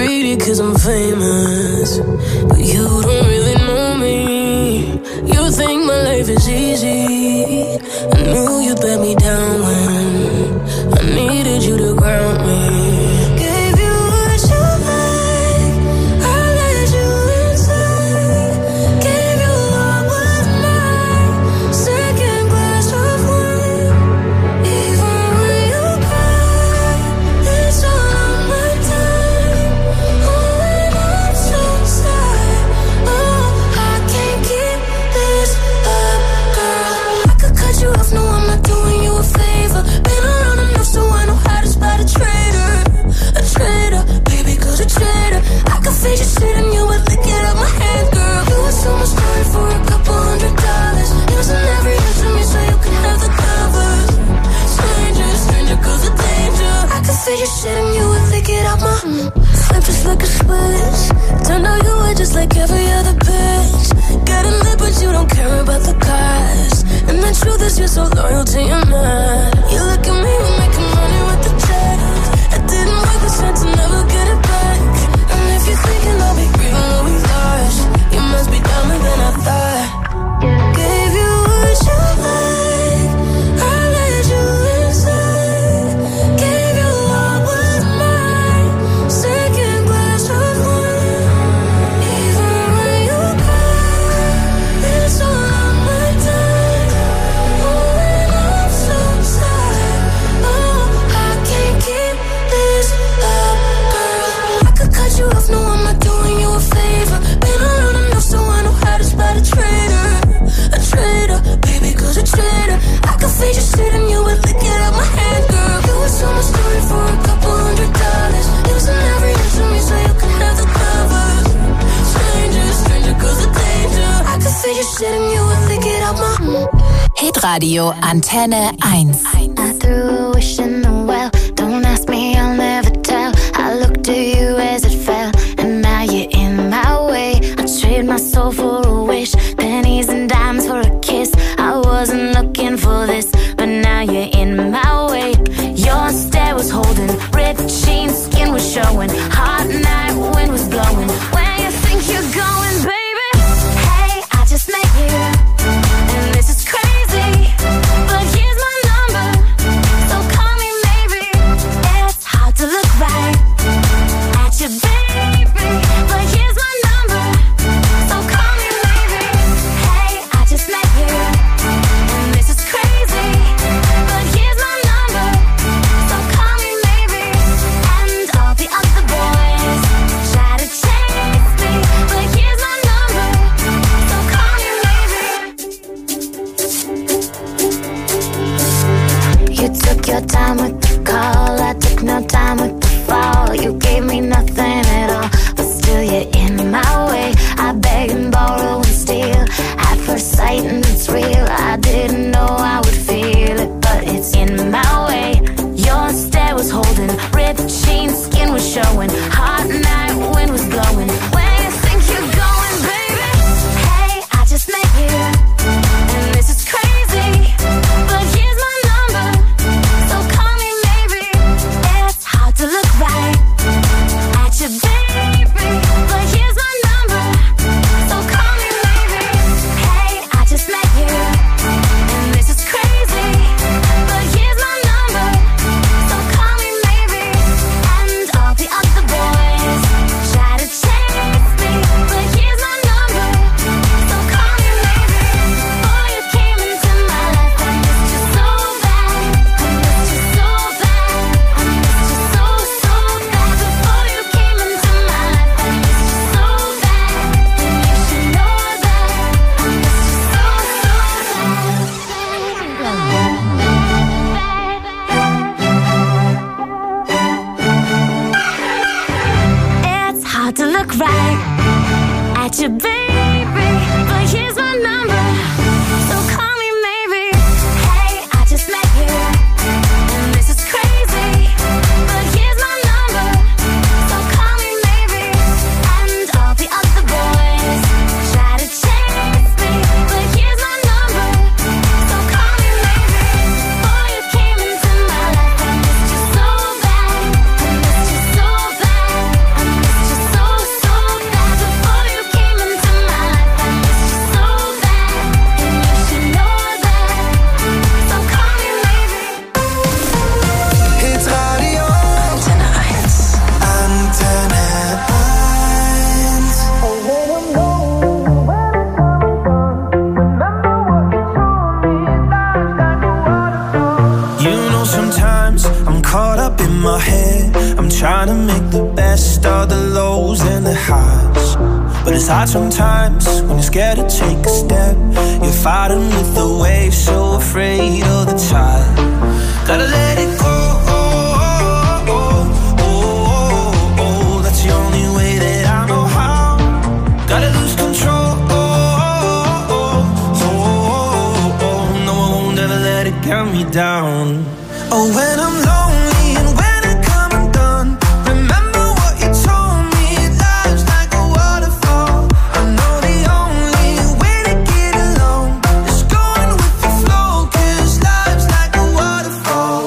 greedy cause I'm famous, but you don't really know me. You think my life is easy. I knew you'd let me down when I needed you to ground me. Just sitting you would lick it out my hand, girl. You were so much money for $200. It wasn't every inch of me, so you can have the covers. Stranger, cause of danger. I could feel you shitting, you would lick it out my flip just like a switch. Turned out you were just like every other bitch. Got a lip, but you don't care about the cost. And the truth is you're so loyal to your man. You look at me, we're making money with the check. I didn't work this time to never get it back. If you're thinking I'll be grieving what we lost, you must be dumber than I thought. Gave you what you like, I let you inside. Gave you all was mine, second glass of wine. Even when you cry, it's all on my time. Oh, and I'm so sad. Oh, I can't keep this up, girl. I could cut you off. No, I'm not doing you a favor. Been around enough so I know how to spot a traitor. A traitor, baby, cause a traitor. I could fade you sitting, you would lick it out my hand, girl. You were so much money for $200. It wasn't every inch of me, so you can have the covers. Stranger, cause of danger. I could fade you sitting, you would lick it out my Hitradio Antenne 1. I threw a wish in the well. Don't ask me, I'll never tell. I looked at you as it fell, and now you're in my way. I trade my soul for a wish, pennies and dimes for a kiss. I wasn't looking for this, but now you're in my way. Your stare was holding, ripped jeans, skin was showing. Hot night, wind was blowing. Where you think you're going, baby? Hey, I just met you, and this is crazy, but here's my number, so call me maybe. It's hard to look right at you, baby, but here's my number, so call me maybe. Hey, I just met you, and this is crazy, but here's my number, so call me maybe. And all the other boys try to chase me, but here's my number, so call me maybe. You took your time with the call, I took no time with the fall. You gave me nothing at all, but still you're in my way. I beg and borrow and steal at first sight, and it's real. I didn't know I would feel it, but it's in my way. Your stare was holding, ripped jeans, skin was showing. Hot night, wind was blowing. Where you think you're going, baby? Hey, I just met you, and this is crazy, but here's my number, so call me maybe. It's hard to look right at you, baby, but here's my number, so call me maybe. Hey, I just met you, and this is crazy, but here's my number, so call me maybe. And all the other boys try to chase me, but here's my number, so call me maybe. Before you came into my life, I missed you so bad. I missed you so bad. I missed you so bad. Before you came into my life, I missed you so bad. And you should know that I missed you so bad. It's hard to look right at you, baby, but here's my number, so call me maybe. Hey, I just met you, and this is crazy, but here's my number, so call me maybe. And all the other boys try to chase me, but here's my number, so call me maybe. Before you came into my life, I missed you so bad. I missed you so bad. I missed It's hard sometimes when you're scared to take a step. You're fighting with the waves, so afraid of the tide. Gotta let it go. That's the only way that I know how. Gotta lose control. No, I won't ever let it get me down. Oh, when I'm lonely and when I come undone, remember what you told me. Life's like a waterfall. I know the only way to get along is going with the flow, 'cause life's like a waterfall.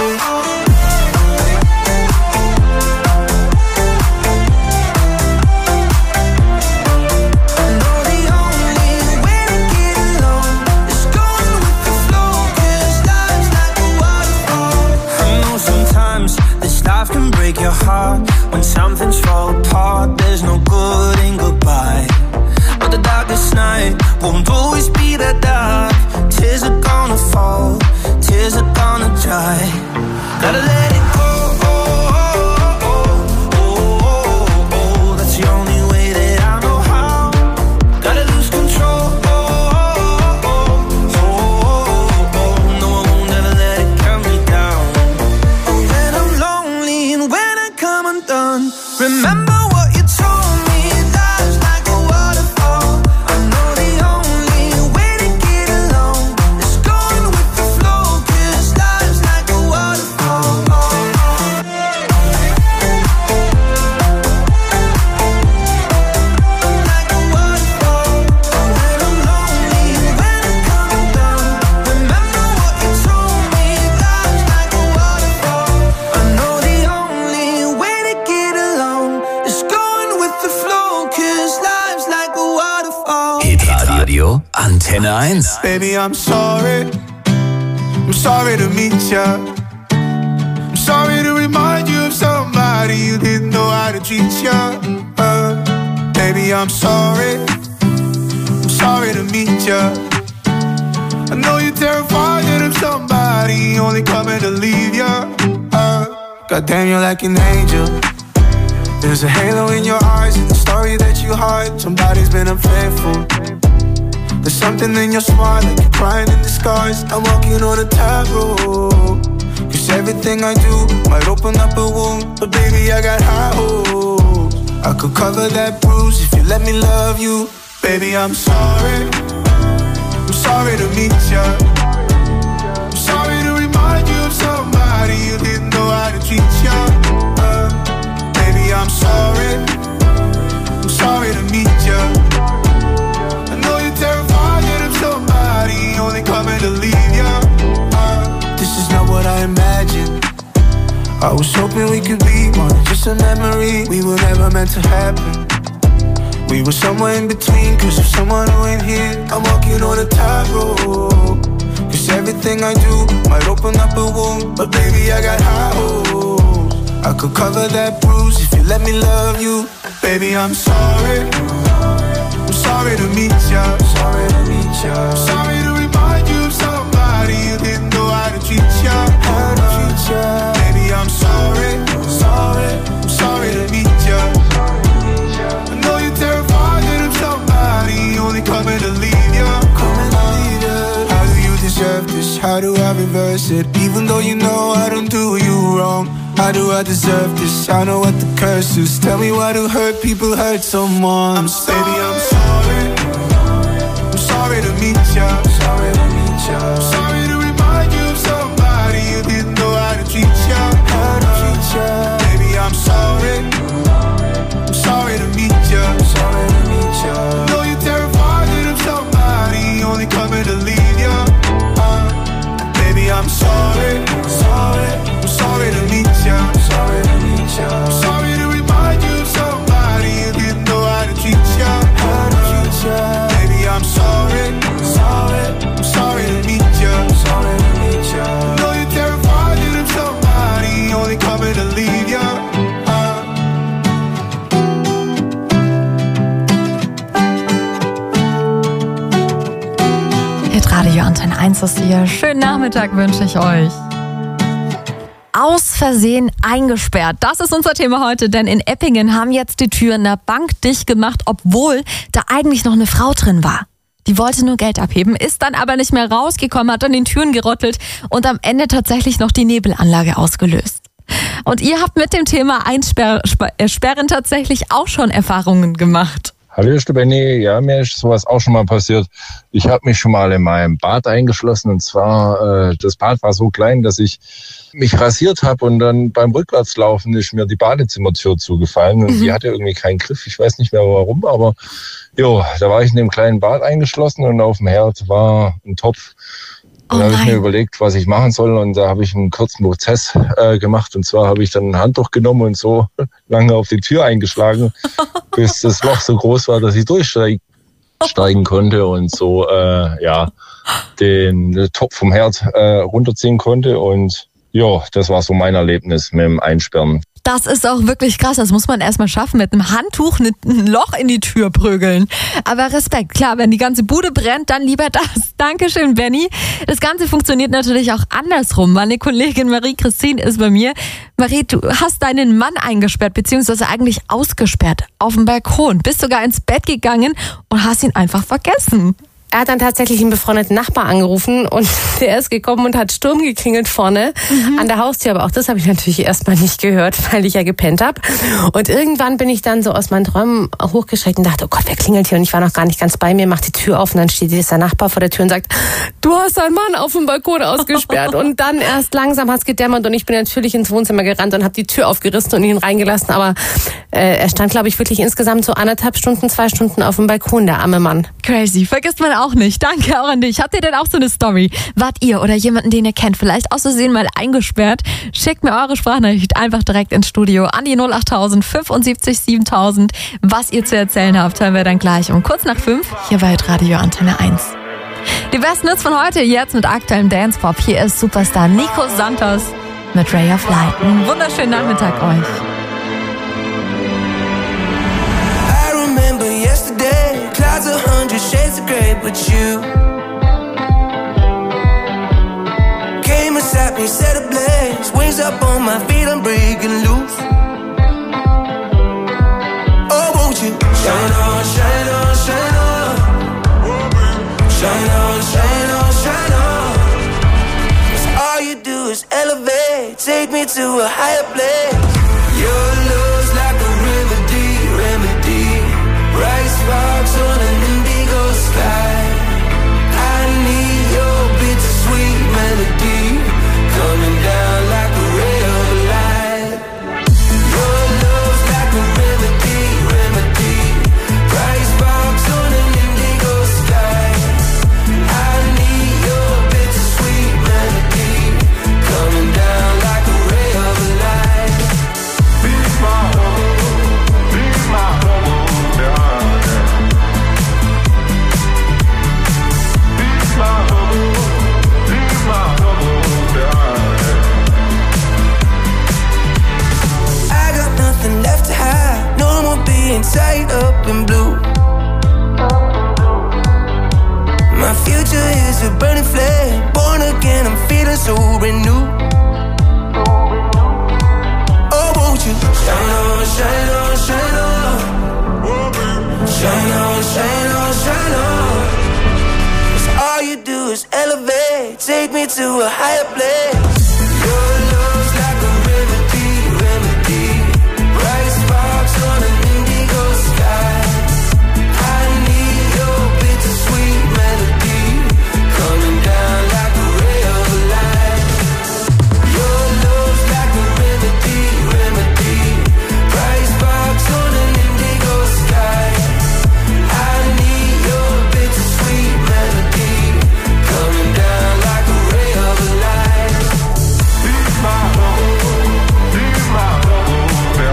I know the only way to get along is going with the flow, 'cause life's like a waterfall. I know sometimes this life can break your heart. When something's fall apart, there's no good in goodbye. But the darkest night won't always be that dark. Tears are gonna fall, tears are gonna dry. Gotta let it go. That's the only way that I know how. Gotta lose control. No, I won't ever let it get me down. Oh, when I'm lonely and when I come undone, remember what you told me. Life's like a waterfall. I know the only way to get along is going with the flow, 'cause life's like a waterfall. Like a waterfall. When I'm lonely and when I come undone, remember what you told me. Life's like a waterfall. I know the only way to get along is going with the flow, 'cause life's like a waterfall. Hitradio Antenne 1. Baby, I'm sorry. I'm sorry to meet ya. I'm sorry to remind you of somebody you didn't know how to treat ya. Baby, I'm sorry. I'm sorry to meet ya. I know you're terrified that I'm somebody only coming to leave ya. Goddamn, you're like an angel. There's a halo in your eyes and the story that you hide. Somebody's been unfaithful. There's something in your smile, like you're crying in disguise. I'm walking on a tightrope, 'cause everything I do might open up a wound. But baby, I got high hopes. I could cover that bruise if you let me love you. Baby, I'm sorry. I'm sorry to meet ya. I'm sorry to remind you of somebody you didn't know how to treat ya. Baby, I'm sorry. I'm sorry to meet ya. I know you're terrified that I'm somebody only coming to leave ya. This is not what I imagined. I was hoping we could be more than just a memory. We were never meant to happen. We were somewhere in between, 'cause of someone who ain't here. I'm walking on a tightrope, 'cause everything I do might open up a wound. But baby, I got high hopes. I could cover that bruise if you let me love you. Baby, I'm sorry. I'm sorry to meet ya. Sorry to meet ya. Sorry to remind you of somebody you didn't know how to treat ya. How to treat ya. Baby, I'm sorry. Sorry. I'm sorry to meet ya. I know you're terrified that I'm somebody only coming to leave ya. Coming to leave ya. How do you deserve this? How do I reverse it? Even though you know I don't do you wrong. How do I deserve this? I know what the curse is. Tell me why do hurt people hurt someone? Baby, I'm sorry. I'm sorry to meet ya. Sorry to meet ya. Sorry to remind you of somebody you didn't know how to treat ya. How to treat ya. Baby, I'm sorry. I'm sorry to meet ya. Sorry to meet ya. I know you're terrified that I'm somebody only coming to leave ya. Baby, I'm sorry. Sorry. I'm sorry to meet ya. Sorry to meet ya. I'm sorry to remind you of somebody you didn't know how to treat ya. How to treat ya. Baby, I'm sorry. Sorry. I'm sorry to meet ya. Sorry to meet ya. I know you're terrified that I'm somebody only coming to leave ya. Hitradio Antenne 1 ist hier. Schönen Nachmittag wünsche ich euch. aus Versehen eingesperrt. Das ist unser Thema heute, denn in Eppingen haben jetzt die Türen der Bank dicht gemacht, obwohl da eigentlich noch eine Frau drin war. Die wollte nur Geld abheben, ist dann aber nicht mehr rausgekommen, hat an den Türen gerüttelt und am Ende tatsächlich noch die Nebelanlage ausgelöst. Und ihr habt mit dem Thema Einsperren tatsächlich auch schon Erfahrungen gemacht. Hallo Benni, ja, mir ist sowas auch schon mal passiert. Ich habe mich schon mal in meinem Bad eingeschlossen und zwar, das Bad war so klein, dass ich mich rasiert habe und dann beim Rückwärtslaufen ist mir die Badezimmertür zugefallen und die hatte irgendwie keinen Griff. Ich weiß nicht mehr warum, aber da war ich in dem kleinen Bad eingeschlossen und auf dem Herd war ein Topf. Und da habe ich mir überlegt, was ich machen soll und da habe ich einen kurzen Prozess gemacht und zwar habe ich dann ein Handtuch genommen und so lange auf die Tür eingeschlagen, bis das Loch so groß war, dass ich durchsteigen konnte und so den Topf vom Herd runterziehen konnte und das war so mein Erlebnis mit dem Einsperren. Das ist auch wirklich krass, das muss man erstmal schaffen, mit einem Handtuch ein Loch in die Tür prügeln. Aber Respekt, klar, wenn die ganze Bude brennt, dann lieber das. Dankeschön, Benni. Das Ganze funktioniert natürlich auch andersrum. Meine Kollegin Marie-Christine ist bei mir. Marie, du hast deinen Mann eingesperrt, beziehungsweise eigentlich ausgesperrt auf dem Balkon. Bist sogar ins Bett gegangen und hast ihn einfach vergessen. Er hat dann tatsächlich einen befreundeten Nachbar angerufen und der ist gekommen und hat Sturm geklingelt vorne an der Haustür. Aber auch das habe ich natürlich erstmal nicht gehört, weil ich ja gepennt habe. Und irgendwann bin ich dann so aus meinen Träumen hochgeschreckt und dachte, oh Gott, wer klingelt hier? Und ich war noch gar nicht ganz bei mir, macht die Tür auf und dann steht dieser Nachbar vor der Tür und sagt, du hast deinen Mann auf dem Balkon ausgesperrt. Und dann erst langsam hat es gedämmert und ich bin natürlich ins Wohnzimmer gerannt und habe die Tür aufgerissen und ihn reingelassen. Aber er stand, glaube ich, wirklich insgesamt so 1,5 Stunden, 2 Stunden auf dem Balkon, der arme Mann. Crazy, vergisst man auch nicht. Danke auch an dich. Habt ihr denn auch so eine Story? Wart ihr oder jemanden, den ihr kennt, vielleicht aus Versehen mal eingesperrt? Schickt mir eure Sprachnachricht einfach direkt ins Studio an die 08000 75 7000. Was ihr zu erzählen habt, hören wir dann gleich um kurz nach 5 hier bei Radio Antenne 1. Die besten Hits von heute jetzt mit aktuellem Dance-Pop. Hier ist Superstar Nico Santos mit Ray of Light. Einen wunderschönen Nachmittag euch. Clouds 100 shades of grey, but you came and sat me, set ablaze. Wings up on my feet, I'm breaking loose. Oh, won't you shine on, shine on, shine on, shine on, shine on, shine on. 'Cause all you do is elevate, take me to a higher place. Your love's like a remedy, remedy. Bright sparks on an indigo sky. I need your bittersweet melody coming down like a ray of light. Your love's like a remedy, remedy. Bright sparks on an indigo sky. I need your bittersweet melody coming down like a ray of light. Be my home, be my home. Left to hide, no more being tied up in blue. My future is a burning flame, born again, I'm feeling so renewed. Oh, won't you shine on, shine on, shine on, shine on, shine on, shine on. 'Cause all you do is elevate, take me to a higher place. Your love's like a remedy, remedy. Bright sparks on an indigo sky. I need your bittersweet melody coming down like a ray of light. Your love's like a remedy, remedy. Bright sparks on an indigo sky. I need your bittersweet melody coming down like a ray of light. Be my home, be my home.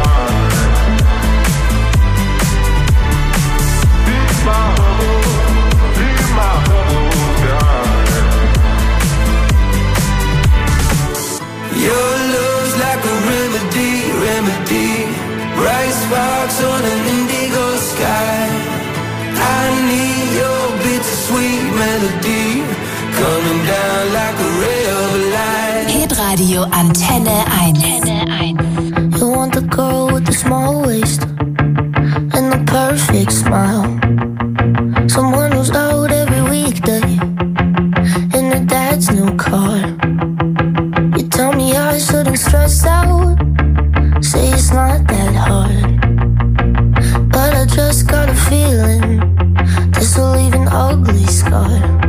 Your love's like a remedy, remedy. Bright sparks on an indigo sky. I need your bittersweet melody coming down like a ray of light. Hitradio Hitradio Antenne 1. You want the girl with the small waist and the perfect smile. Someone who's out every weekday in her dad's new car. You tell me I shouldn't stress out, say it's not that hard. But I just got a feeling this will leave an ugly scar.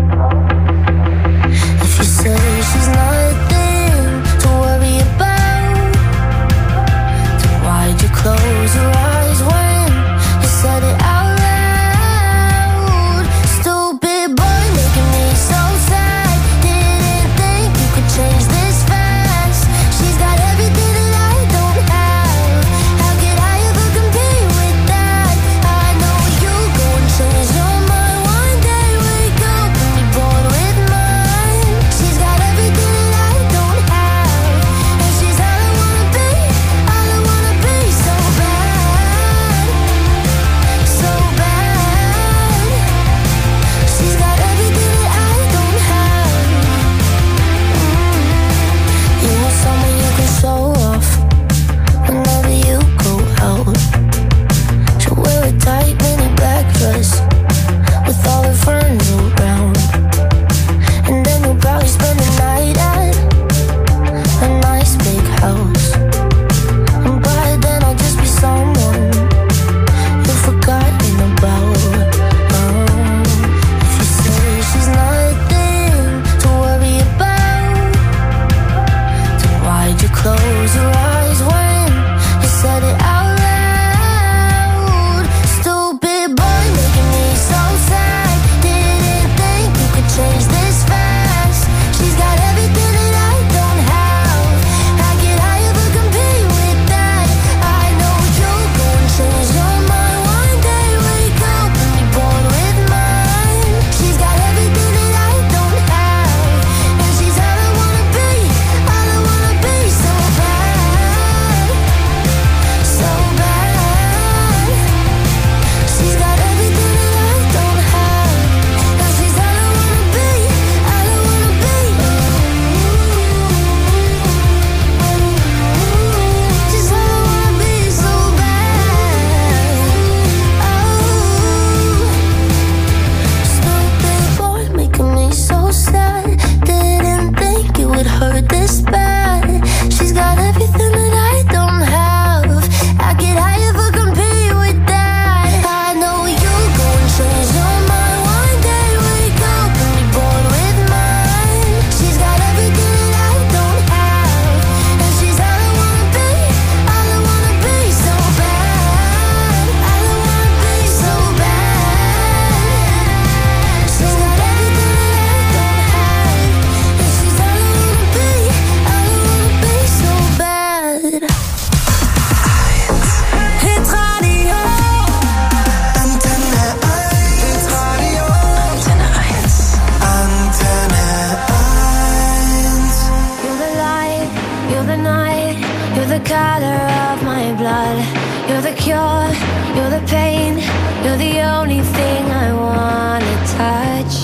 If you say she's nothing to worry about, then why'd you close your eyes when you said it out loud? Stupid boy making me so sad. Didn't think you could change this fast. She's got everything that I don't have. How could I ever compete with that? I know you go and change your mind one day. Wake up and be bored with mine. She's got everything that I don't have, and she's all I wanna be, all I wanna be. So bad, so bad. She's got everything that I don't have. You want someone you can show off whenever you go out. She'll wear a tight mini black dress with all her friends around, and then you'll probably spend the night at a nice big house. And by then I'll just be someone you've forgotten about. If you say she's nothing to worry about, then why'd you close your eyes when you said it out loud? Stupid boy making me so sad. Didn't think you could change this fast. She's got everything that I don't have. How could I ever compete with that? I know you'll go and change your mind one day. Wake up and be bored with mine. She's got everything that I don't have, and she's all I wanna be, all I wanna be. So bad, so bad. She's got everything that I don't have, and she's all I wanna be, all I wanna be. She's all I wanna be, so bad. Stupid boy making me so sad. Didn't think it would hurt this bad. She's got everything that I don't have. How could I ever compete with that? I know you'll go and change your mind one day. Wake up and be bored with mine. She's got everything that I don't have, and she's all I wanna be, all I wanna be. So bad, all I wanna be. So bad. She's got everything that I don't have, and she's all I wanna be, all I wanna be. So bad. Hitradio Antenne 1. Hitradio Antenne 1. Antenne 1. You're the light, you're the night, you're the color of my blood. You're the cure, you're the pain, you're the only thing I wanna touch.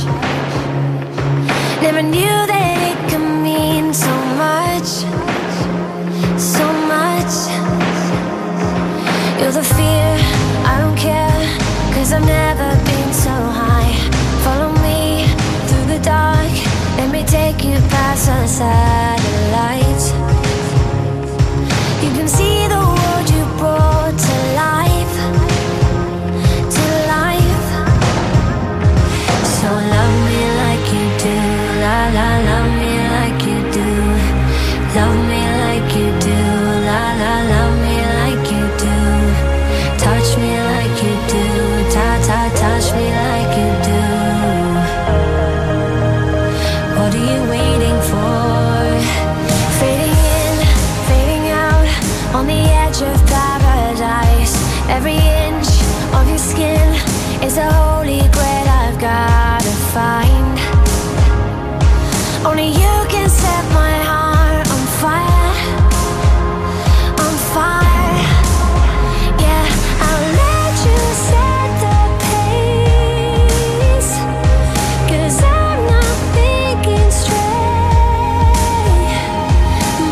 Never knew that it could mean so much, so much. You're the fear, I don't care, 'cause I've never been so high. Follow me through the dark, let me take you past the satellites. You can see the world you brought to life, to life. So love me like you do, la la, love me like you do. Love me like you do, la la, love me like you do. Touch me like you do, ta ta, touch me like you do. What are you waiting for? Fading in, fading out, on the edge of paradise. Every inch of your skin is a holy grail I've gotta find. Only you can set my heart on fire, on fire. Yeah, I'll let you set the pace, 'cause I'm not thinking straight.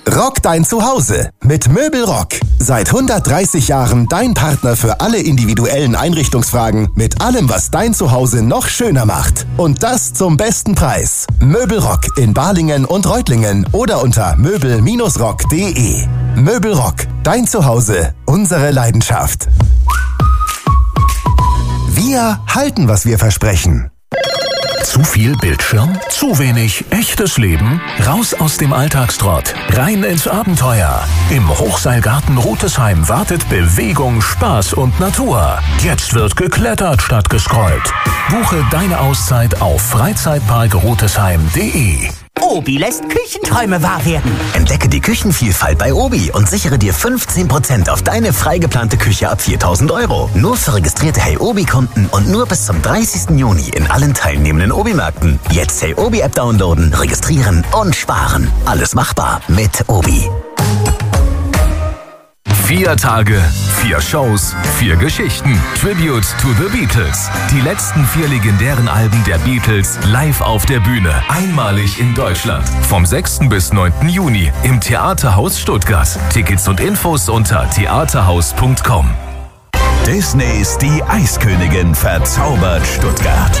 Rock dein Zuhause mit Möbelrock. Seit 130 Jahren dein Partner für alle individuellen Einrichtungsfragen mit allem, was dein Zuhause noch schöner macht. Und das zum besten Preis. Möbelrock in Balingen und Reutlingen oder unter möbel-rock.de. Möbelrock, dein Zuhause, unsere Leidenschaft. Wir halten, was wir versprechen. Zu viel Bildschirm? Zu wenig echtes Leben? Raus aus dem Alltagstrott, rein ins Abenteuer. Im Hochseilgarten Rutesheim wartet Bewegung, Spaß und Natur. Jetzt wird geklettert statt gescrollt. Buche deine Auszeit auf freizeitparkrutesheim.de. Obi lässt Küchenträume wahr werden. Entdecke die Küchenvielfalt bei Obi und sichere dir 15% auf deine frei geplante Küche ab 4.000 €. Nur für registrierte Hey Obi-Kunden und nur bis zum 30. Juni in allen teilnehmenden Obi-Märkten. Jetzt Hey Obi-App downloaden, registrieren und sparen. Alles machbar mit Obi. 4 Tage, 4 Shows, 4 Geschichten. Tribute to the Beatles. Die letzten 4 legendären Alben der Beatles live auf der Bühne. Einmalig in Deutschland. Vom 6. bis 9. Juni im Theaterhaus Stuttgart. Tickets und Infos unter theaterhaus.com. Disneys Die Eiskönigin verzaubert Stuttgart.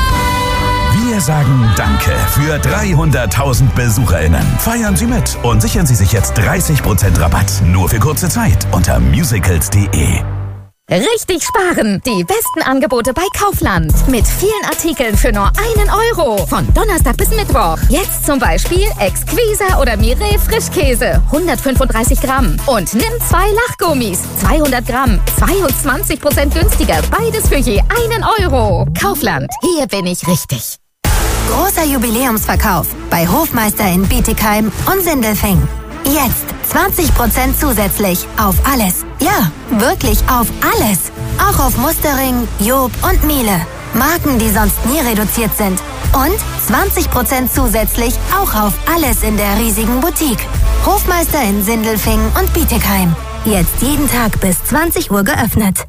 Wir sagen Danke für 300.000 BesucherInnen. Feiern Sie mit und sichern Sie sich jetzt 30% Rabatt. Nur für kurze Zeit unter musicals.de. Richtig sparen! Die besten Angebote bei Kaufland. Mit vielen Artikeln für nur 1 €. Von Donnerstag bis Mittwoch. Jetzt zum Beispiel Exquisa oder Mireille Frischkäse. 135 Gramm. Und nimm 2 Lachgummis. 200 Gramm. 22% günstiger. Beides für je 1 €. Kaufland. Hier bin ich richtig. Großer Jubiläumsverkauf bei Hofmeister in Bietigheim und Sindelfingen. Jetzt 20% zusätzlich auf alles. Ja, wirklich auf alles. Auch auf Mustering, Job und Miele. Marken, die sonst nie reduziert sind. Und 20% zusätzlich auch auf alles in der riesigen Boutique. Hofmeister in Sindelfingen und Bietigheim. Jetzt jeden Tag bis 20 Uhr geöffnet.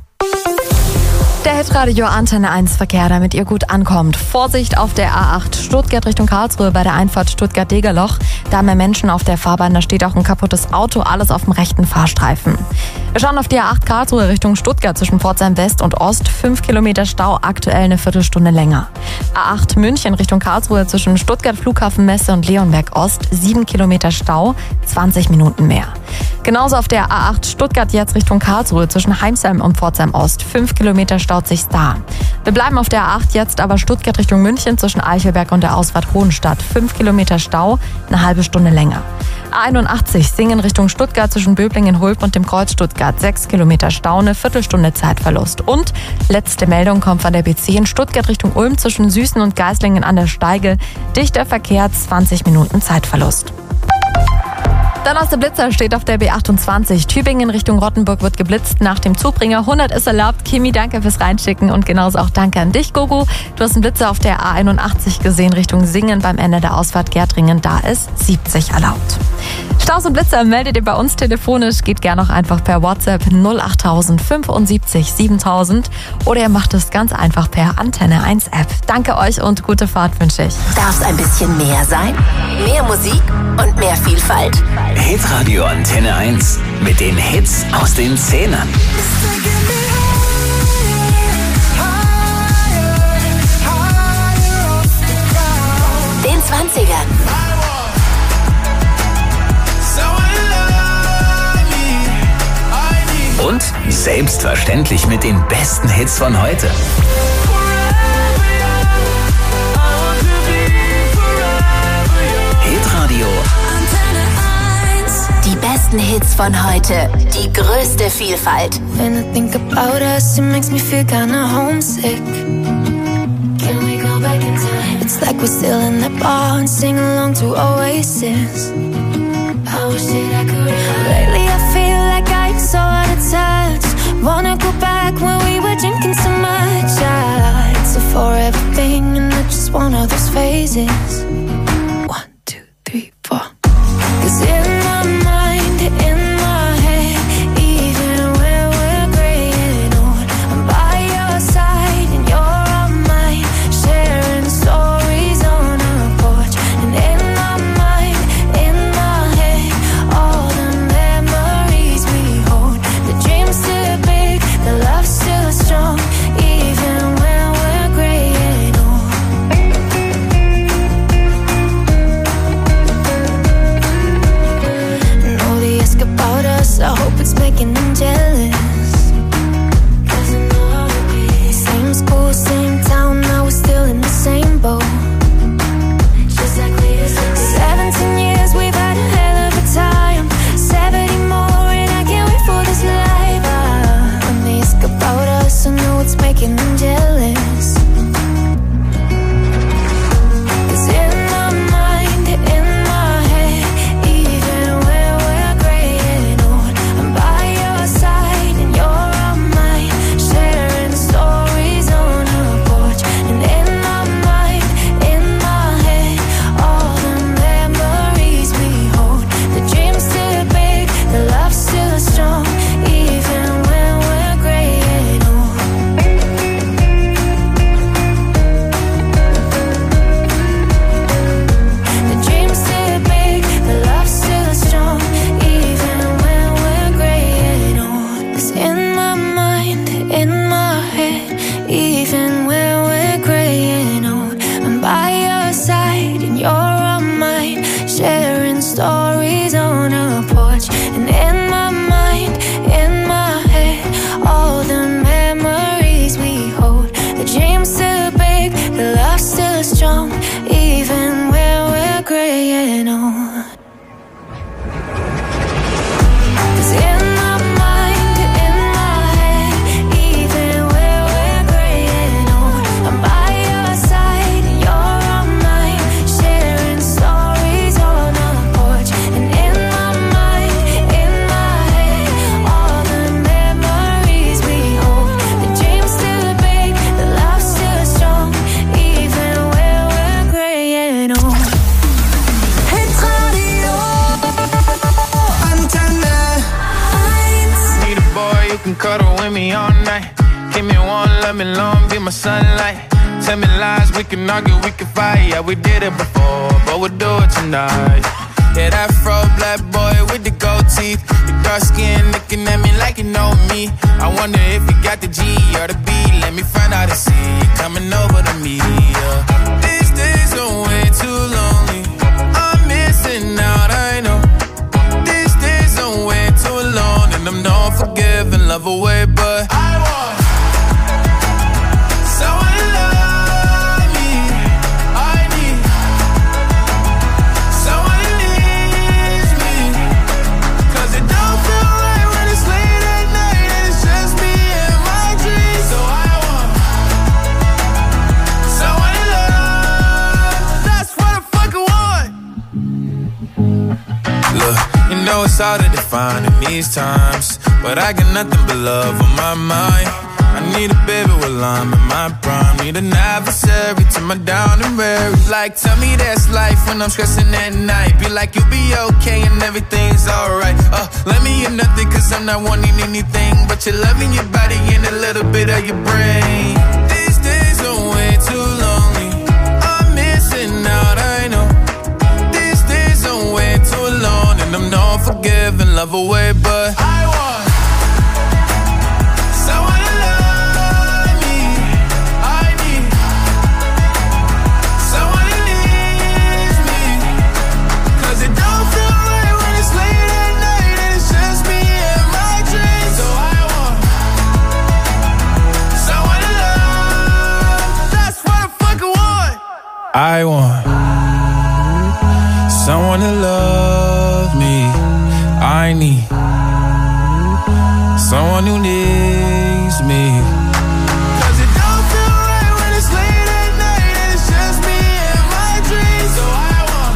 Der Hitradio Antenne 1 Verkehr, damit ihr gut ankommt. Vorsicht auf der A8 Stuttgart Richtung Karlsruhe bei der Einfahrt Stuttgart-Degerloch. Da haben wir Menschen auf der Fahrbahn, da steht auch ein kaputtes Auto, alles auf dem rechten Fahrstreifen. Wir schauen auf die A8 Karlsruhe Richtung Stuttgart zwischen Pforzheim West und Ost. 5 Kilometer Stau, aktuell eine Viertelstunde länger. A8 München Richtung Karlsruhe zwischen Stuttgart Flughafen Messe und Leonberg Ost. 7 Kilometer Stau, 20 Minuten mehr. Genauso auf der A8 Stuttgart jetzt Richtung Karlsruhe zwischen Heimsheim und Pforzheim Ost. 5 Kilometer staut sich's da. Wir bleiben auf der A8 jetzt aber Stuttgart Richtung München zwischen Eichelberg und der Ausfahrt Hohenstadt. 5 Kilometer Stau, eine halbe Stunde länger. A81 Singen Richtung Stuttgart zwischen Böblingen-Hulb und dem Kreuz Stuttgart. 6 Kilometer Stau, eine Viertelstunde Zeitverlust. Und letzte Meldung kommt von der B10 in Stuttgart Richtung Ulm zwischen Süßen und Geislingen an der Steige. Dichter Verkehr, 20 Minuten Zeitverlust. Dann aus der Blitzer steht auf der B28. Tübingen Richtung Rottenburg wird geblitzt nach dem Zubringer. 100 ist erlaubt. Kimi, danke fürs Reinschicken und genauso auch danke an dich, Gogo. Du hast einen Blitzer auf der A81 gesehen Richtung Singen beim Ende der Ausfahrt Gärtringen. Da ist 70 erlaubt. Staus und Blitzer meldet ihr bei uns telefonisch. Geht gerne auch einfach per WhatsApp 08000 75 7000 oder ihr macht es ganz einfach per Antenne 1 App. Danke euch und gute Fahrt wünsche ich. Darf's ein bisschen mehr sein? Mehr Musik und mehr Vielfalt? Hitradio Antenne 1 mit den Hits aus den 10ern. Den 20ern. Und selbstverständlich mit den besten Hits von heute. Hitradio Die besten Hits von heute. Die größte Vielfalt. When I think about us, it makes me feel kinda homesick. Can we go back in time? It's like we're still in that bar and sing along to Oasis. I wish that I could. Lately I feel like I'm so out of touch. Wanna go back when we were drinking so much. It's a forever thing and I just want all those phases. 1, 2, 3, 4. 'Cause in my mind, in my head, even when we're graying old, I'm by your side and you're on mine, sharing stories on our porch. And in my mind, in my head, know. 'Cause in my mind, in my head, even where we're graying old, I'm by your side, you're on mine, sharing stories on our porch. And in my mind, in my head, all the memories we hold, the dreams still big, the love still strong, even where we're graying old. You can cuddle with me all night. Give me one, let me long, be my sunlight. Tell me lies, we can argue, we can fight. Yeah, we did it before, but we'll do it tonight. Yeah, that fro black boy with the gold teeth, your dark skin looking at me like you know me. I wonder if you got the G or the B. Let me find out and see you coming over to me. Yeah. These days are way too lonely. I'm missing out, I know. These days are way too alone, and I'm not forgiving, love away, but I want someone to love me. I need someone who needs me. 'Cause it don't feel right when it's late at night and it's just me and my dreams. So I want someone to love. That's what I fucking want. Look, you know it's hard to define in these times, but I got nothing but love on my mind. I need a baby while I'm in my prime. Need an adversary to my down and weary. Like, tell me that's life when I'm stressing at night. Be like, you'll be okay and everything's alright. Let me hear nothing 'cause I'm not wanting anything but your loving, your body and a little bit of your brain. These days are way too lonely. I'm missing out, I know. These days are way too alone, and I'm not forgiving, love away, but I want someone to love me. I need someone who needs me. 'Cause it don't feel right when it's late at night and it's just me and my dreams. So I want someone to love. That's what I fucking want. I want someone to love me. I need someone who needs me. 'Cause it don't feel right when it's late at night and it's just me and my dreams. So I want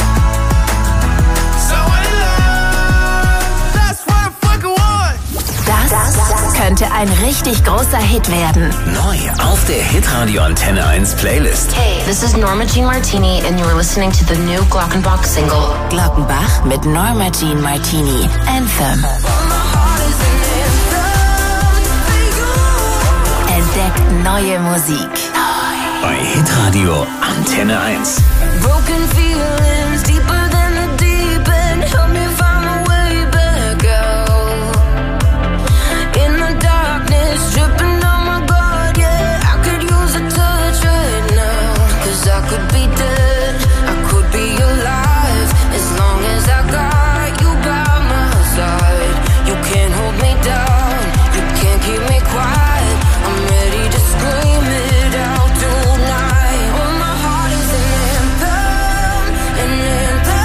someone to love. That's what I fucking want. Das könnte ein richtig großer Hit werden. Neu auf der Hitradio Antenne 1 Playlist. Hey, this is Norma Jean Martini and you're listening to the new Glockenbach single. Glockenbach mit Norma Jean Martini. Anthem. Entdeckt neue Musik. Bei Hitradio Antenne 1. Broken feelings deeper than the deep end. Help me find my way back out. In the darkness, dripping on my guard, yeah. I could use a touch right now. 'Cause I could be dead, I could be alive. As long as I got you by my side. You can't hold me down, you can't keep me quiet. I'm ready to scream it out tonight. Oh, my heart is an anthem, an anthem.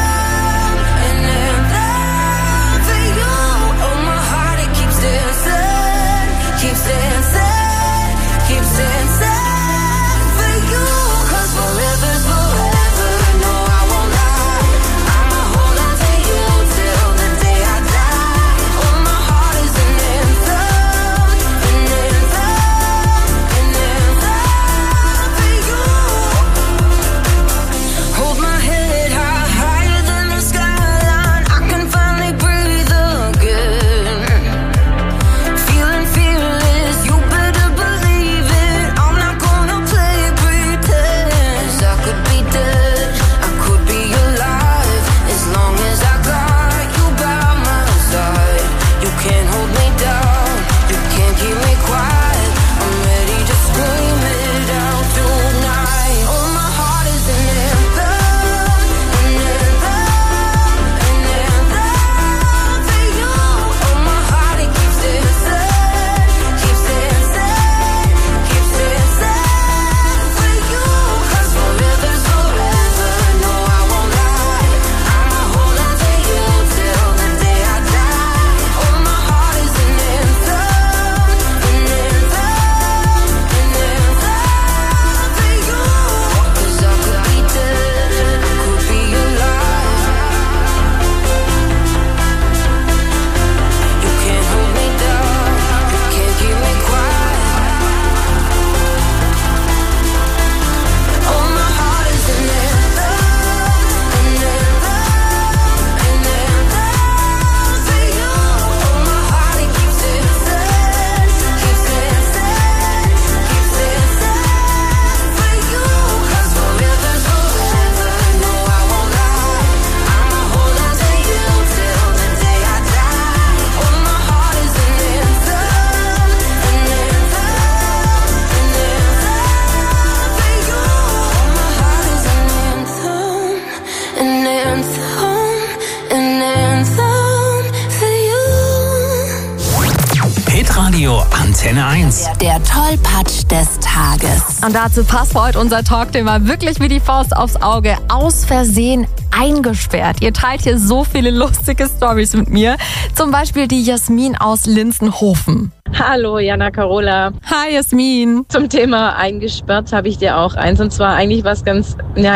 Radio Antenne 1. Der Tollpatsch des Tages. Und dazu passt heute unser Talkthema wirklich wie die Faust aufs Auge. Aus Versehen eingesperrt. Ihr teilt hier so viele lustige Storys mit mir. Zum Beispiel die Jasmin aus Linsenhofen. Hallo, Jana Carola. Hi, Jasmin. Zum Thema eingesperrt habe ich dir auch eins. Und zwar eigentlich was ganz,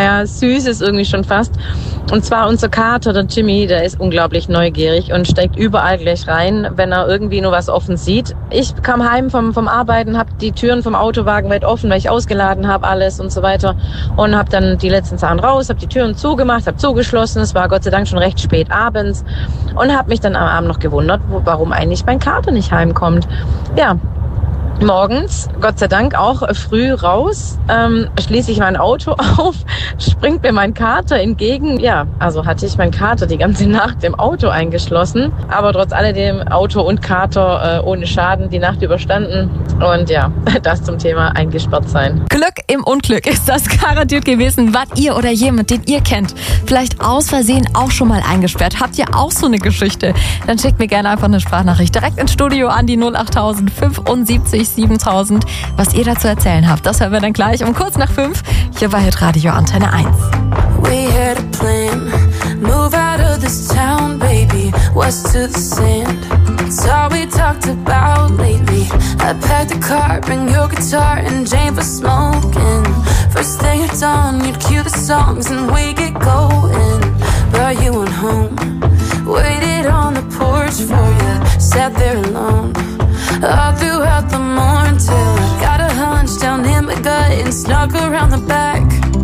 Süßes irgendwie schon fast. Und zwar unser Kater, der Jimmy, der ist unglaublich neugierig und steigt überall gleich rein, wenn er irgendwie nur was offen sieht. Ich kam heim vom Arbeiten, habe die Türen vom Autowagen weit offen, weil ich ausgeladen habe, alles und so weiter. Und habe dann die letzten Sachen raus, habe die Türen zugemacht, habe zugeschlossen. Es war Gott sei Dank schon recht spät abends. Und habe mich dann am Abend noch gewundert, warum eigentlich mein Kater nicht heimkommt. Ja, morgens, Gott sei Dank, auch früh raus, schließe ich mein Auto auf, springt mir mein Kater entgegen. Ja, also hatte ich meinen Kater die ganze Nacht im Auto eingeschlossen, aber trotz alledem Auto und Kater ohne Schaden die Nacht überstanden. Und ja, das zum Thema eingesperrt sein. Glück im Unglück ist das garantiert gewesen. Wart ihr oder jemand, den ihr kennt, vielleicht aus Versehen auch schon mal eingesperrt? Habt ihr auch so eine Geschichte? Dann schickt mir gerne einfach eine Sprachnachricht direkt ins Studio an die 08000 75 7000. Was ihr dazu erzählen habt, das hören wir dann gleich um kurz nach 5 hier bei Hitradio Antenne 1. We had a plan, move out of this town, baby, west to the sand. It's all we talked about lately. I packed the car, bring your guitar and Jane for smoking. First thing at dawn, you'd cue the songs and we get going. Brought you on home, waited on the porch for you, sat there alone. All throughout the morning till I got a hunch down in my gut and snuck around the back.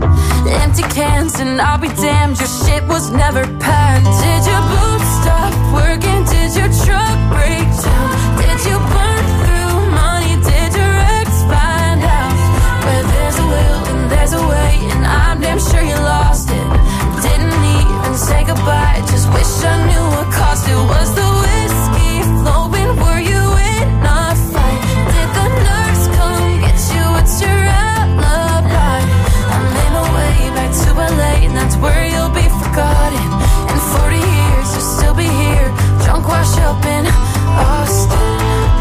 Empty cans and I'll be damned, your shit was never packed. Did your boots stop working? Did your truck break down? Did you burn through money? Did your ex find out? Where there's a will and there's a way, and I'm damn sure you lost it. Didn't even say goodbye, just wish I knew what cost it. Was the whiskey flowing? Were you in a fight? Did the nurse come get you? What's your alibi? I made my way back to LA, and that's where you'll be forgotten. In 40 years, you'll still be here, drunk, washed up in Austin.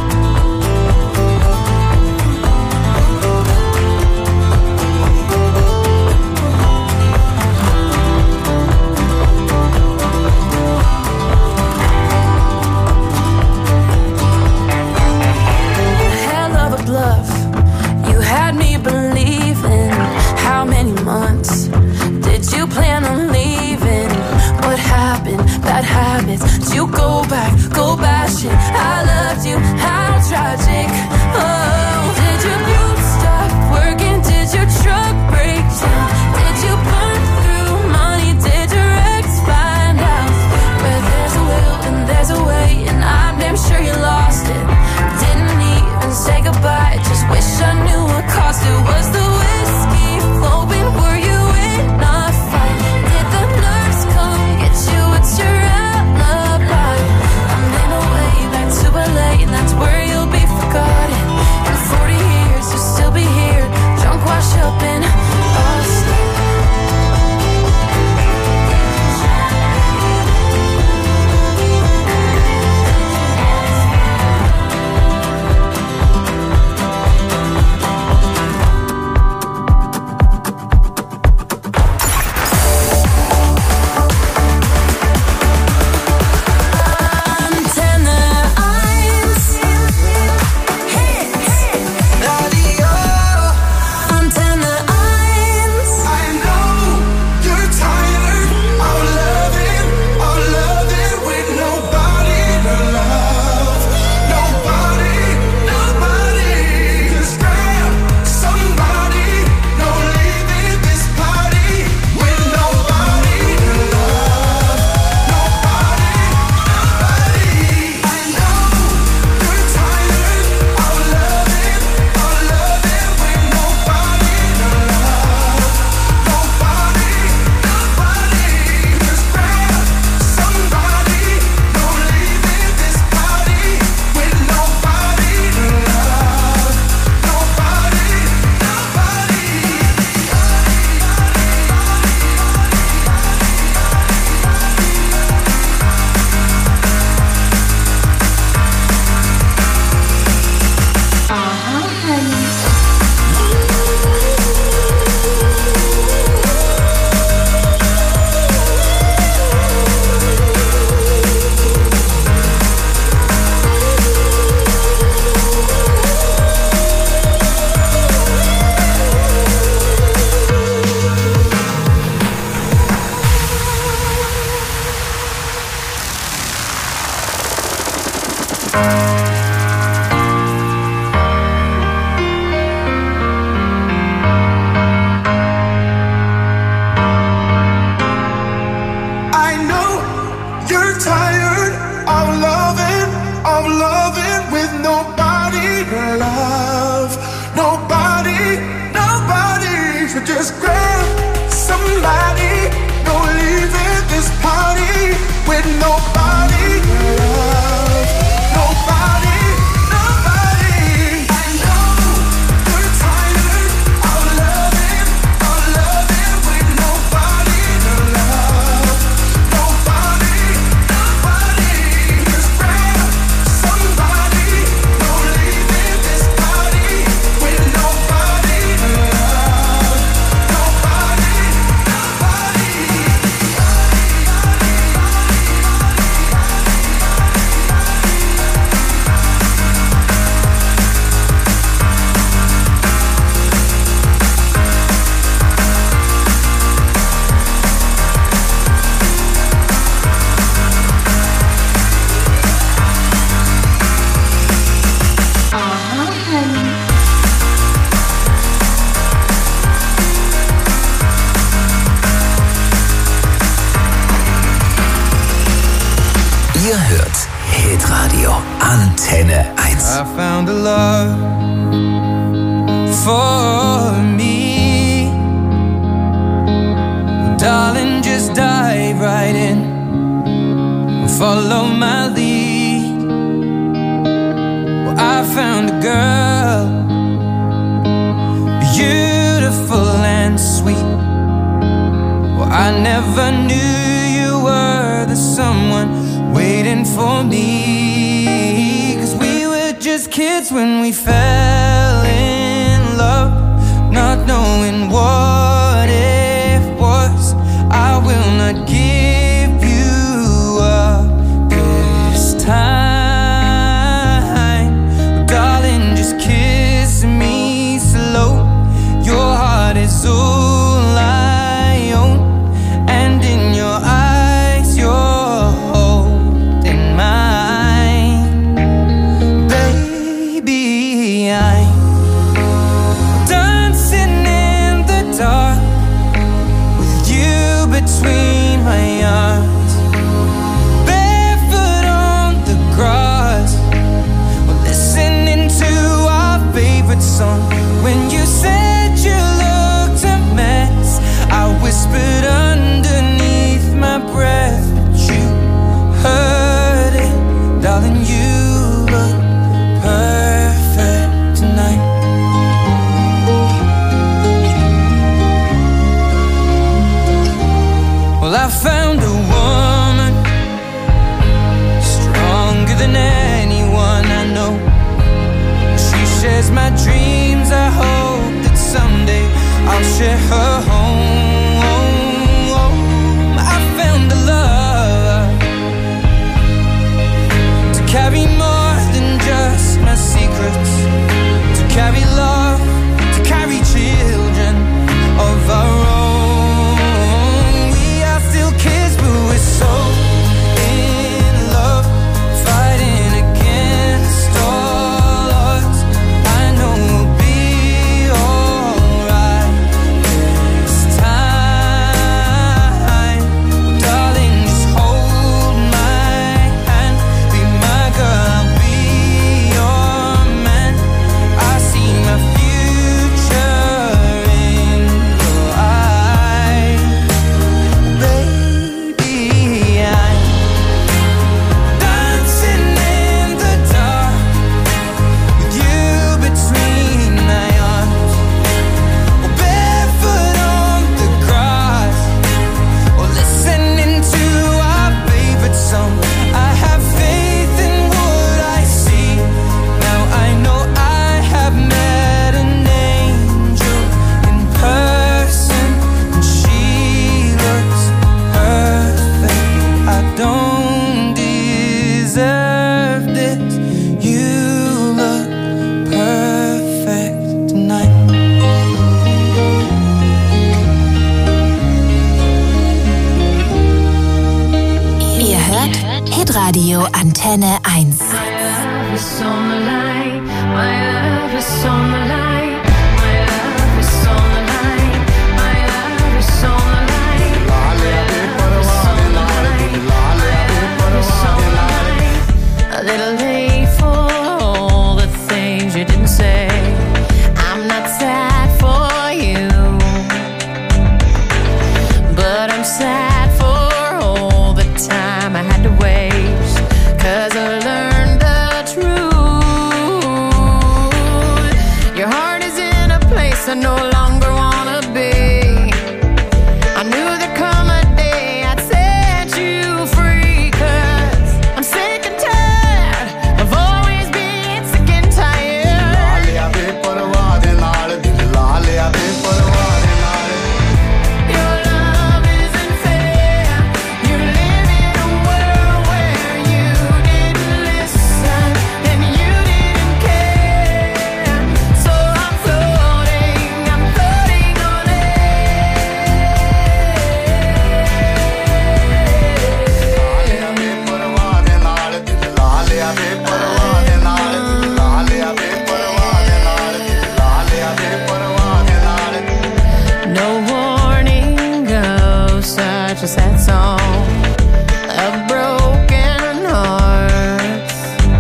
You had me believing. How many months did you plan on leaving? What happened? Bad habits. Did you go back, go bashing? I loved you, how tragic. Oh, did your boots stop working? Did your truck break down? Did you burn through money? Did your ex find out? Where there's a will and there's a way, and I'm damn sure you lost it. Didn't even say goodbye, just wish I knew what cost it. Was the whiskey flowing? Were you in a fight? Did the nurse come get you? What's your alibi? I made my way back to LA, and that's where you'll be forgotten. In 40 years, you'll still be here, drunk, Just grab somebody, no leaving this party with nobody. Nobody, nobody. I know we're tired of loving with nobody to love. Nobody, nobody. Just grab somebody, no leaving this party with nobody to love. Nobody, nobody. Ihr hört Hitradio Antenne 1. I found a love for me. Darling, just dive right in and follow my lead. Well, I found a girl, beautiful and sweet. Well, I never knew you were the someone waiting for me. 'Cause we were just kids when we fell in love, not knowing what it was. I will not give you up this time. Darling, just kiss me slow. Your heart is all I own, and in your eyes you're holding mine. Baby, I'm dancing in the dark with you between my arms, barefoot on the grass, listening to our favorite song. When you said you looked a mess, I whispered underneath my breath, but you heard it. Darling, you look perfect tonight. Well, I found a woman stronger than anyone I know. She shares my dreams. I hope that someday I'll share her home. I found a love to carry more than just my secrets, to carry love, to carry children of our own. We are still kids, but we're so in love, fighting against all odds. I know we'll be alright this time. Darling, just hold my hand, be my girl, I'll be your man. I see my future in your eyes. Baby, I'm dancing in the dark with you between my arms, or barefoot on the grass, or listening to our favorite song. I have faith in what I see. Now I know I have met an angel in person, and she looks perfect. I don't deserve this. You look perfect tonight. Ihr hört Hitradio Antenne 1. My love is on the line. My love is on the line. My love is on the line. My love is on the line. My love is on the line. My love is on the line. A little late for all the things you didn't say. I'm not sad for you. I no longer wanna be. I knew there'd come a day I'd set you free, 'cause I'm sick and tired of always being sick and tired. Your love isn't fair. You live in a world where you didn't listen and you didn't care. So I'm floating on no warning goes such a sad song of broken hearts.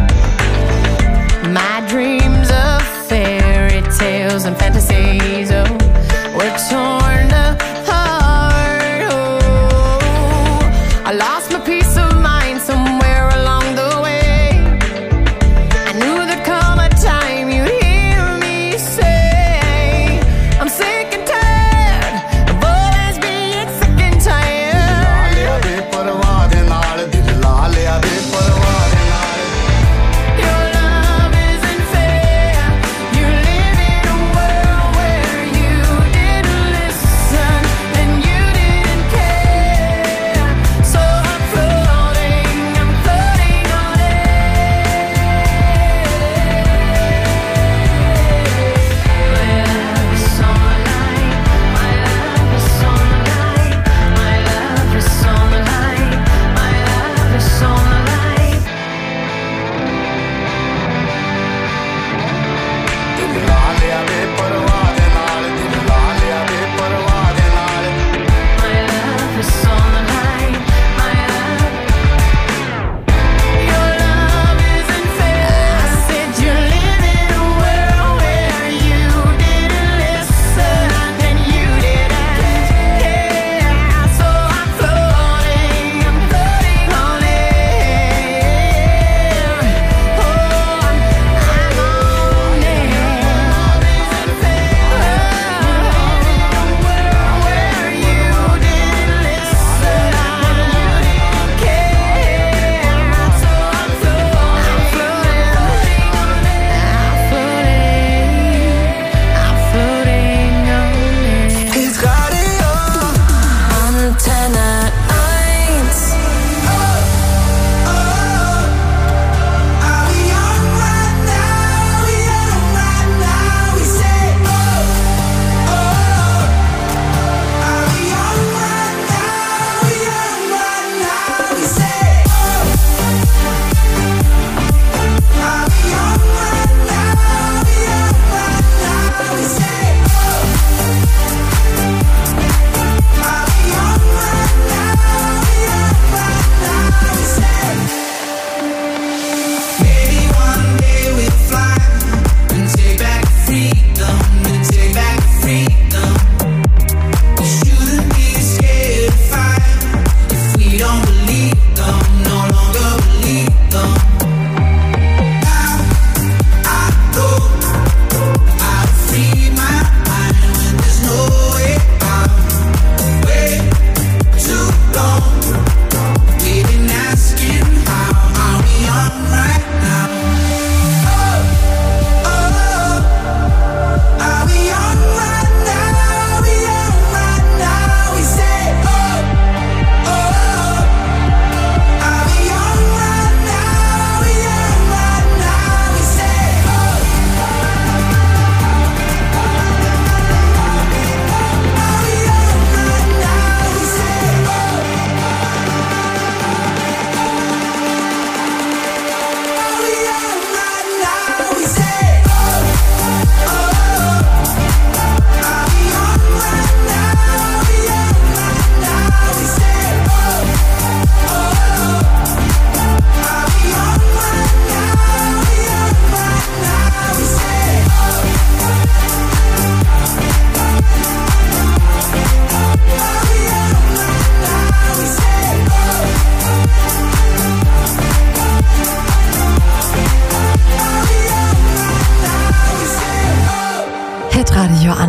My dreams of fairy tales and fantasies, oh, were torn apart. Oh, I lost my peace of mind somewhere along the way. I knew there'd come a time you'd hear me say, I'm sick and tired of always being sick and tired. Your love isn't fair. You live in a world where you didn't listen and you didn't care. So I'm floating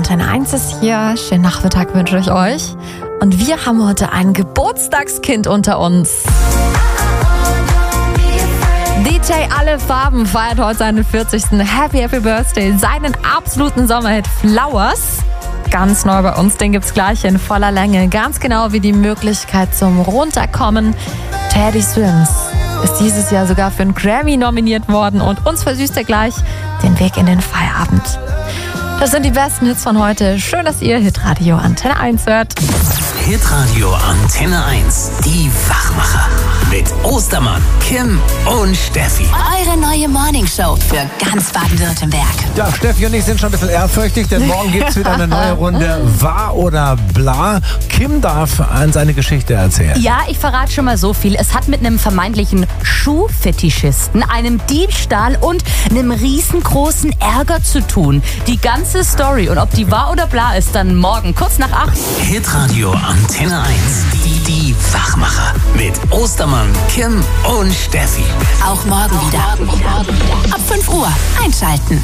Antenne 1 ist hier. Schönen Nachmittag wünsche ich euch. Und wir haben heute ein Geburtstagskind unter uns. DJ Alle Farben feiert heute seinen 40. Happy Birthday, seinen absoluten Sommerhit Flowers. Ganz neu bei uns, den gibt's gleich in voller Länge. Ganz genau wie die Möglichkeit zum Runterkommen. Teddy Swims ist dieses Jahr sogar für einen Grammy nominiert worden und uns versüßt er gleich den Weg in den Feierabend. Das sind die besten Hits von heute. Schön, dass ihr Hitradio Antenne 1 hört. Hitradio Antenne 1, die Wachmacher. Mit Ostermann, Kim und Steffi. Eure neue Morningshow für ganz Baden-Württemberg. Ja, Steffi und ich sind schon ein bisschen ehrfürchtig, denn morgen gibt's wieder eine neue Runde Wahr oder Bla. Kim darf seine Geschichte erzählen. Ja, ich verrate schon mal so viel. Es hat mit einem vermeintlichen Schuhfetischisten, einem Diebstahl und einem riesengroßen Ärger zu tun. Die ganze Story und ob die wahr oder bla ist, dann morgen kurz nach 8. Hitradio Antenne 1, die Wachmacher. Mit Ostermann, Kim und Steffi. Auch morgen wieder. Ab 5 Uhr einschalten.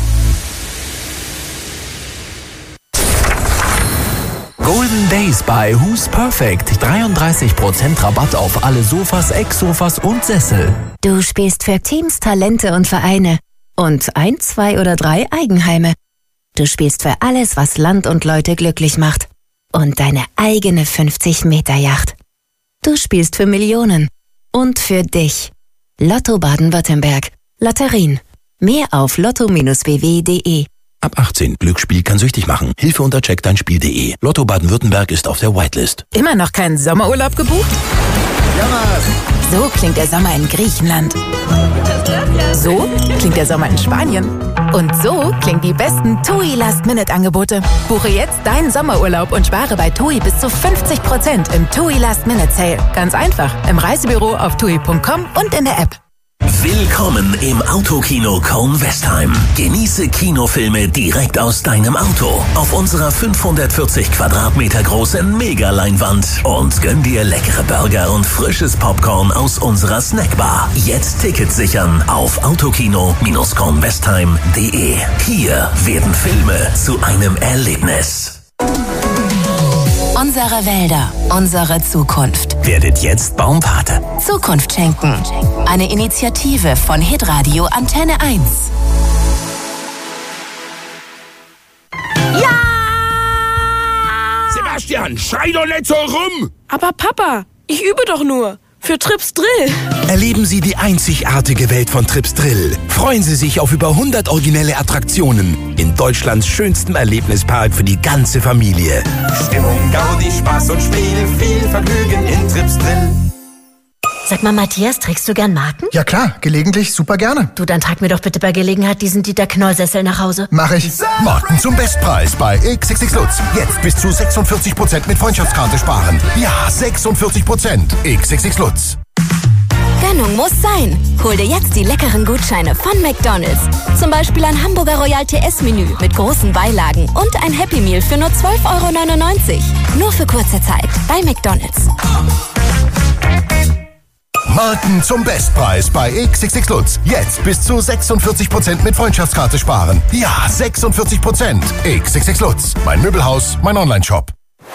Golden Days bei Who's Perfect. 33% Rabatt auf alle Sofas, Ecksofas und Sessel. Du spielst für Teams, Talente und Vereine. Und 1, 2 oder 3 Eigenheime. Du spielst für alles, was Land und Leute glücklich macht. Und deine eigene 50-Meter-Yacht. Du spielst für Millionen. Und für dich. Lotto Baden-Württemberg. Lotterien. Mehr auf lotto-bw.de. Ab 18. Glücksspiel kann süchtig machen. Hilfe unter checkdeinspiel.de. Lotto Baden-Württemberg ist auf der Whitelist. Immer noch keinen Sommerurlaub gebucht? So klingt der Sommer in Griechenland. So klingt der Sommer in Spanien. Und so klingen die besten TUI Last-Minute-Angebote. Buche jetzt deinen Sommerurlaub und spare bei TUI bis zu 50% im TUI Last-Minute-Sale. Ganz einfach im Reisebüro auf tui.com und in der App. Willkommen im Autokino Köln-Westheim. Genieße Kinofilme direkt aus deinem Auto auf unserer 540 Quadratmeter großen Mega-Leinwand und gönn dir leckere Burger und frisches Popcorn aus unserer Snackbar. Jetzt Tickets sichern auf autokino-köln-westheim.de. Hier werden Filme zu einem Erlebnis. Unsere Wälder, unsere Zukunft. Werdet jetzt Baumpate. Zukunft schenken. Eine Initiative von Hitradio Antenne 1. Ja! Sebastian, schrei doch nicht so rum! Aber Papa, ich übe doch nur. Für Trips Drill. Erleben Sie die einzigartige Welt von Trips Drill. Freuen Sie sich auf über 100 originelle Attraktionen in Deutschlands schönstem Erlebnispark für die ganze Familie. Stimmung, Gaudi, Spaß und Spiel, viel Vergnügen in Trips Drill. Sag mal, Matthias, trägst du gern Marken? Ja klar, gelegentlich, super gerne. Du, dann trag mir doch bitte bei Gelegenheit diesen Dieter Knoll-Sessel nach Hause. Mach ich. Marken zum Bestpreis bei XXX Lutz. Jetzt bis zu 46% mit Freundschaftskarte sparen. Ja, 46%. XXX Lutz. Gönnung muss sein. Hol dir jetzt die leckeren Gutscheine von McDonald's. Zum Beispiel ein Hamburger Royal TS-Menü mit großen Beilagen und ein Happy Meal für nur 12,99 €. Nur für kurze Zeit bei McDonald's. Marken zum Bestpreis bei XXX Lutz. Jetzt bis zu 46% mit Freundschaftskarte sparen. Ja, 46%. XXX Lutz. Mein Möbelhaus, mein Onlineshop.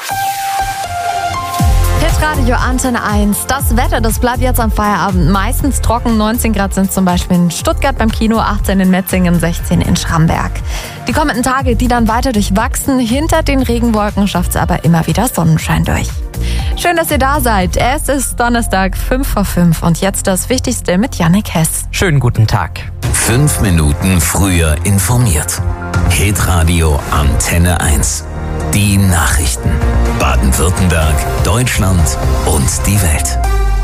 Hitradio Antenne 1. Das Wetter, das bleibt jetzt am Feierabend meistens trocken. 19 Grad sind zum Beispiel in Stuttgart beim Kino, 18 in Metzingen, 16 in Schramberg. Die kommenden Tage, die dann weiter durchwachsen. Hinter den Regenwolken schafft es aber immer wieder Sonnenschein durch. Schön, dass ihr da seid. Es ist Donnerstag, 5:05 und jetzt das Wichtigste mit Jannik Hess. Schönen guten Tag. 5 Minuten früher informiert. Hitradio Antenne 1. Die Nachrichten. Baden-Württemberg, Deutschland und die Welt.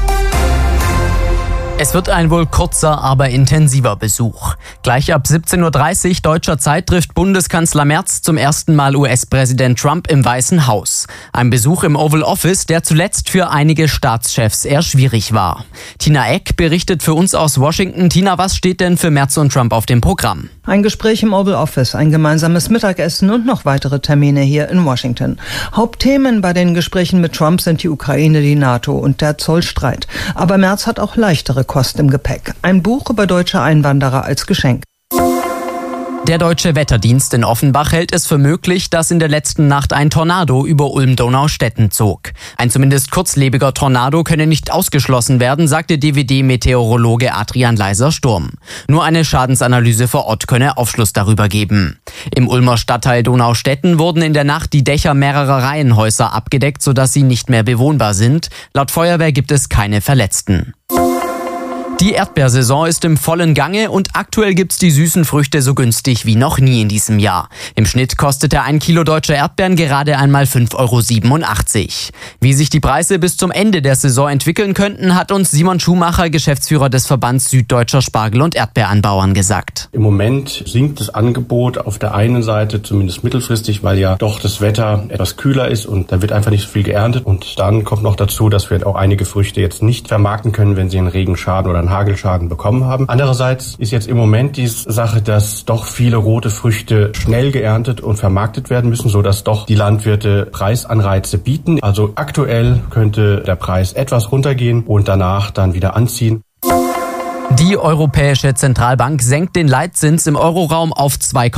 Es wird ein wohl kurzer, aber intensiver Besuch. Gleich ab 17:30 Uhr deutscher Zeit trifft Bundeskanzler Merz zum ersten Mal US-Präsident Trump im Weißen Haus. Ein Besuch im Oval Office, der zuletzt für einige Staatschefs eher schwierig war. Tina Eck berichtet für uns aus Washington. Tina, was steht denn für Merz und Trump auf dem Programm? Ein Gespräch im Oval Office, ein gemeinsames Mittagessen und noch weitere Termine hier in Washington. Hauptthemen bei den Gesprächen mit Trump sind die Ukraine, die NATO und der Zollstreit. Aber Merz hat auch leichtere Kost im Gepäck. Ein Buch über deutsche Einwanderer als Geschenk. Der Deutsche Wetterdienst in Offenbach hält es für möglich, dass in der letzten Nacht ein Tornado über Ulm-Donaustetten zog. Ein zumindest kurzlebiger Tornado könne nicht ausgeschlossen werden, sagte DWD-Meteorologe Adrian Leiser-Sturm. Nur eine Schadensanalyse vor Ort könne Aufschluss darüber geben. Im Ulmer Stadtteil Donaustetten wurden in der Nacht die Dächer mehrerer Reihenhäuser abgedeckt, sodass sie nicht mehr bewohnbar sind. Laut Feuerwehr gibt es keine Verletzten. Die Erdbeersaison ist im vollen Gange und aktuell gibt's die süßen Früchte so günstig wie noch nie in diesem Jahr. Im Schnitt kostete 1 Kilo deutsche Erdbeeren gerade einmal 5,87 €. Wie sich die Preise bis zum Ende der Saison entwickeln könnten, hat uns Simon Schumacher, Geschäftsführer des Verbands Süddeutscher Spargel- und Erdbeeranbauern, gesagt. Im Moment sinkt das Angebot auf der einen Seite, zumindest mittelfristig, weil ja doch das Wetter etwas kühler ist und da wird einfach nicht so viel geerntet. Und dann kommt noch dazu, dass wir auch einige Früchte jetzt nicht vermarkten können, wenn sie einen Regenschaden oder einen Hagelschaden bekommen haben. Andererseits ist jetzt im Moment die Sache, dass doch viele rote Früchte schnell geerntet und vermarktet werden müssen, sodass doch die Landwirte Preisanreize bieten. Also aktuell könnte der Preis etwas runtergehen und danach dann wieder anziehen. Die Europäische Zentralbank senkt den Leitzins im Euroraum auf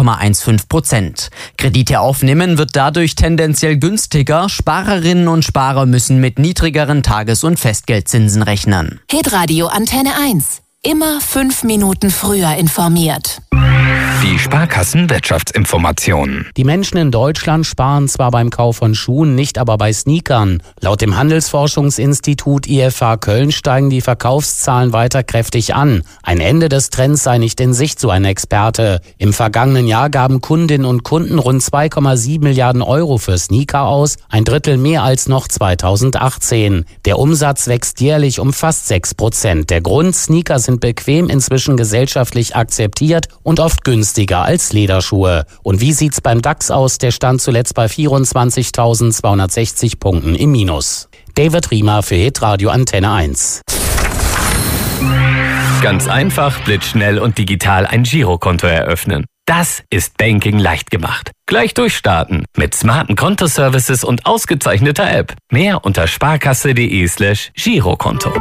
2,15%. Kredite aufnehmen wird dadurch tendenziell günstiger. Sparerinnen und Sparer müssen mit niedrigeren Tages- und Festgeldzinsen rechnen. Hitradio Antenne 1. Immer 5 Minuten früher informiert. Die Sparkassen-Wirtschaftsinformationen. Die Menschen in Deutschland sparen zwar beim Kauf von Schuhen, nicht aber bei Sneakern. Laut dem Handelsforschungsinstitut IFH Köln steigen die Verkaufszahlen weiter kräftig an. Ein Ende des Trends sei nicht in Sicht, so ein Experte. Im vergangenen Jahr gaben Kundinnen und Kunden rund 2,7 Milliarden € für Sneaker aus, ein Drittel mehr als noch 2018. Der Umsatz wächst jährlich um fast 6%. Der Grund: Sneaker sind bequem, inzwischen gesellschaftlich akzeptiert und oft günstiger als Lederschuhe. Und wie sieht's beim DAX aus? Der stand zuletzt bei 24.260 Punkten im Minus. David Riemer für Hitradio Antenne 1. Ganz einfach, blitzschnell und digital ein Girokonto eröffnen. Das ist Banking leicht gemacht. Gleich durchstarten mit smarten Kontoservices und ausgezeichneter App. Mehr unter sparkasse.de/Girokonto.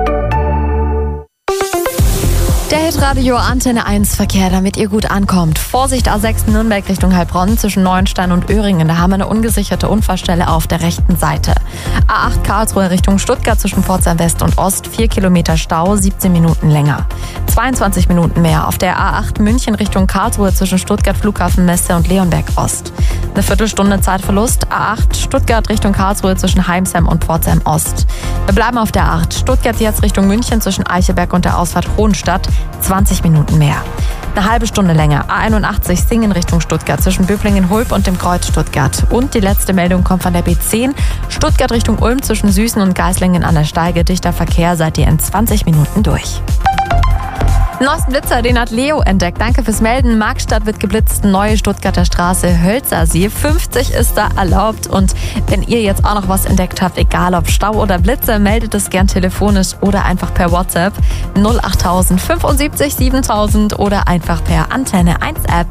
Der Hitradio Antenne 1 Verkehr, damit ihr gut ankommt. Vorsicht A6 Nürnberg Richtung Heilbronn zwischen Neuenstein und Öhringen. Da haben wir eine ungesicherte Unfallstelle auf der rechten Seite. A8 Karlsruhe Richtung Stuttgart zwischen Pforzheim West und Ost. 4 Kilometer Stau, 17 Minuten länger. 22 Minuten mehr auf der A8 München Richtung Karlsruhe zwischen Stuttgart Flughafen Messe und Leonberg Ost. Eine Viertelstunde Zeitverlust. A8 Stuttgart Richtung Karlsruhe zwischen Heimsheim und Pforzheim Ost. Wir bleiben auf der 8 Stuttgart jetzt Richtung München zwischen Eichelberg und der Ausfahrt Hohenstadt. 20 Minuten mehr. Eine halbe Stunde länger. A81 Singen Richtung Stuttgart zwischen Böblingen-Hulb und dem Kreuz Stuttgart. Und die letzte Meldung kommt von der B10. Stuttgart Richtung Ulm zwischen Süßen und Geislingen an der Steige. Dichter Verkehr, seid ihr in 20 Minuten durch. Neuesten Blitzer, den hat Leo entdeckt. Danke fürs Melden. Markstadt wird geblitzt, neue Stuttgarter Straße, Hölzersee. 50 ist da erlaubt. Und wenn ihr jetzt auch noch was entdeckt habt, egal ob Stau oder Blitze, meldet es gern telefonisch oder einfach per WhatsApp 08000 75 7000 oder einfach per Antenne 1 App.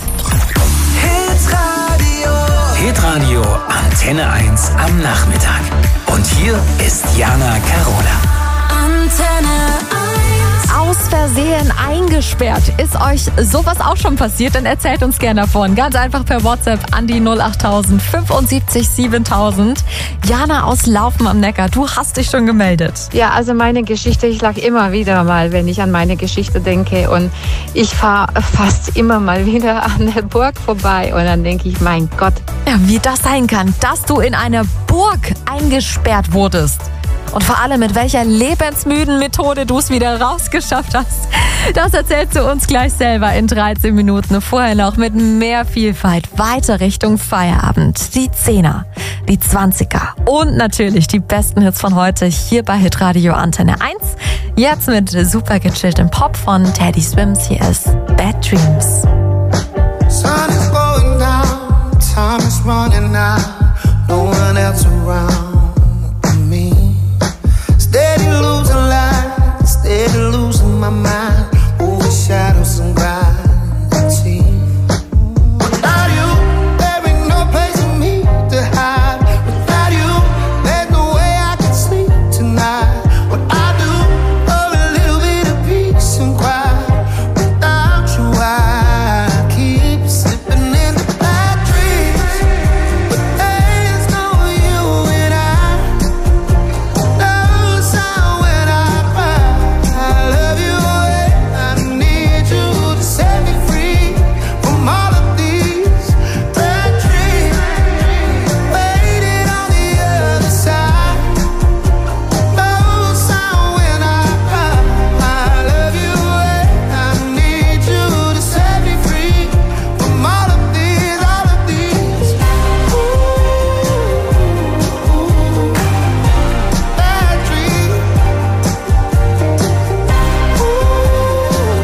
Hitradio Antenne 1 am Nachmittag. Und hier ist Jana Carola. Antenne 1. Aus Versehen eingesperrt. Ist euch sowas auch schon passiert? Dann erzählt uns gerne davon. Ganz einfach per WhatsApp an die 08000 75 7000. Jana aus Laufen am Neckar, du hast dich schon gemeldet. Ja, also meine Geschichte, ich lag immer wieder mal, wenn ich an meine Geschichte denke. Und ich fahre fast immer mal wieder an der Burg vorbei. Und dann denke ich, mein Gott. Ja, wie das sein kann, dass du in einer Burg eingesperrt wurdest. Und vor allem, mit welcher lebensmüden Methode du es wieder rausgeschafft hast. Das erzählst du uns gleich selber in 13 Minuten. Vorher noch mit mehr Vielfalt weiter Richtung Feierabend. Die 10er, die 20er und natürlich die besten Hits von heute hier bei Hitradio Antenne 1. Jetzt mit super gechilltem Pop von Teddy Swims. Hier ist Bad Dreams. Sun is going down, time is running out, no one else around me. Steady losing light, steady losing my mind.